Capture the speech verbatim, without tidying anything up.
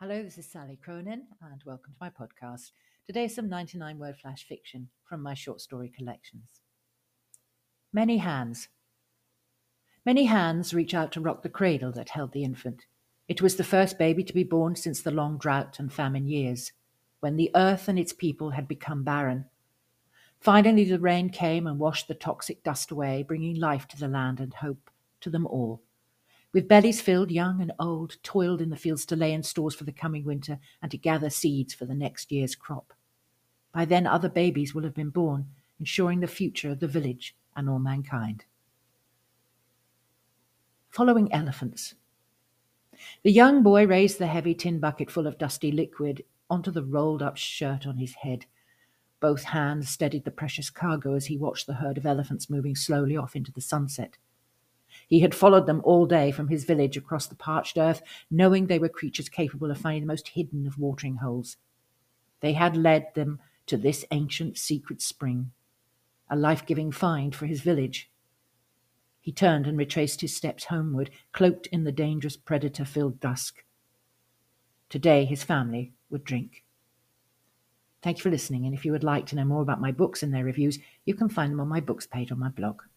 Hello, this is Sally Cronin, and welcome to my podcast. Today, some ninety-nine word flash fiction from my short story collections. Many hands. Many hands reach out to rock the cradle that held the infant. It was the first baby to be born since the long drought and famine years, when the earth and its people had become barren. Finally, the rain came and washed the toxic dust away, bringing life to the land and hope to them all. With bellies filled, young and old toiled in the fields to lay in stores for the coming winter and to gather seeds for the next year's crop. By then, other babies will have been born, ensuring the future of the village and all mankind. Following elephants. The young boy raised the heavy tin bucket full of dusty liquid onto the rolled-up shirt on his head. Both hands steadied the precious cargo as he watched the herd of elephants moving slowly off into the sunset. He had followed them all day from his village across the parched earth, knowing they were creatures capable of finding the most hidden of watering holes. They had led them to this ancient secret spring, a life-giving find for his village. He turned and retraced his steps homeward, cloaked in the dangerous predator-filled dusk. Today his family would drink. Thank you for listening, and if you would like to know more about my books and their reviews, you can find them on my books page on my blog.